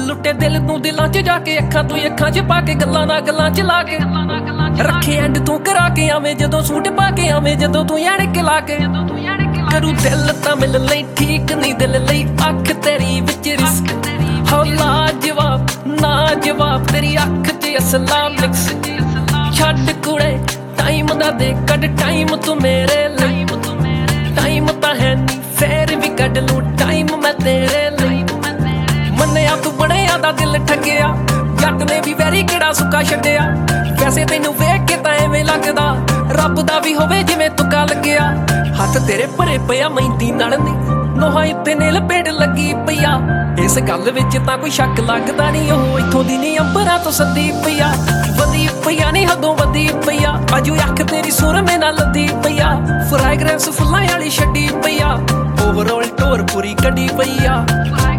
ਲੁੱਟੇ ਦਿਲ ਤੂੰ ਦਿਲਾਂ 'ਚ ਜਾ ਕੇ, ਅੱਖਾਂ ਤੂੰ ਅੱਖਾਂ 'ਚ ਪਾ ਕੇ, ਗੱਲਾਂ ਨਾਲ ਗੱਲਾਂ 'ਚ ਲਾ ਕੇ ਰੱਖੇ ਐਂਡ ਤੂੰ ਕਰਾ ਕੇ ਆਵੇਂ, ਜਦੋਂ ਸੂਟ ਪਾ ਕੇ ਆਵੇਂ, ਜਦੋਂ ਤੂੰ ਯਾਰ ਕੇ ਲਾ ਕੇ ਕਰੂ ਦਿਲ ਤਾਂ ਮਿਲਣ ਲਈ ਠੀਕ ਨਹੀਂ, ਦਿਲ ਲਈ ਅੱਖ ਤੇਰੀ ਵਿੱਚ ਰਿਸਕ ਹੋ ਲਾਜਵਾਬ ਨਾ ਜਵਾਬ, ਤੇਰੀ ਅੱਖ 'ਚ ਅਸਲਾਂ ਮਿਕਸ ਛੱਡ ਕੁੜੇ ਟਾਈਮ ਦਾ ਦੇ ਕੱਢ ਟਾਈਮ ਤੂੰ ਮੇਰੇ ਲਈ, ਟਾਈਮ ਤਾਂ ਹੈ ਨਹੀਂ ਫੇਰ ਵੀ ਕੱਢ ਲੂੰ ਟਾਈਮ ਮੈਂ ਤੇਰੇ ਲਈ। ਮੰਨਿਆ ਤੂੰ ਬਣਿਆ ਦਾ ਦਿਲ ਠੱਗਿਆ, ਜੱਟ ਨੇ ਵੀ ਵੈਰੀ ਕਿਹੜਾ ਸੁੱਕਾ ਛੱਡਿਆ, ਵੈਸੇ ਤੈਨੂੰ ਵੇਖ ਕੇ ਤਾਂ ਐਵੇਂ ਲੱਗਦਾ ਰੱਬ ਦਾ ਵੀ ਹੋਵੇ ਜਿਵੇਂ ਤੁੱਕਾ ਲੱਗਿਆ। ਹੱਥ ਤੇਰੇ ਭਰੇ ਪਿਆ ਮਹਿੰਦੀ ਨਾਲ ਨੀ, ਨੋਹਾਂ ਇੱਥੇ ਨੇਲ ਪੇੜ ਲੱਗੀ ਪਈਆ, ਇਸ ਗੱਲ ਵਿੱਚ ਤਾਂ ਕੋਈ ਸ਼ੱਕ ਲੱਗਦਾ ਨਹੀਂ, ਉਹ ਇੱਥੋਂ ਦੀ ਨੀ ਅੰਬਰਾਂ ਤੋਂ ਸੱਦੀ ਪਈਆ, ਵਧੀ ਪਈਆ ਨੀ ਹੱਦੋਂ ਵਧੀ ਪਈਆ, ਅਜੂ ਅੱਖ ਤੇਰੀ ਸੁਰਮੇ ਨਾਲ ਲੱਦੀ ਪਈਆ, ਫ੍ਰੈਗਰੈਂਸ ਫੁੱਲਾਂ ਵਾਲੀ ਛੱਡੀ ਪਈਆ, ਓਵਰਆਲ ਟੋਰ ਪੂਰੀ ਕੱਢੀ ਪਈਆ।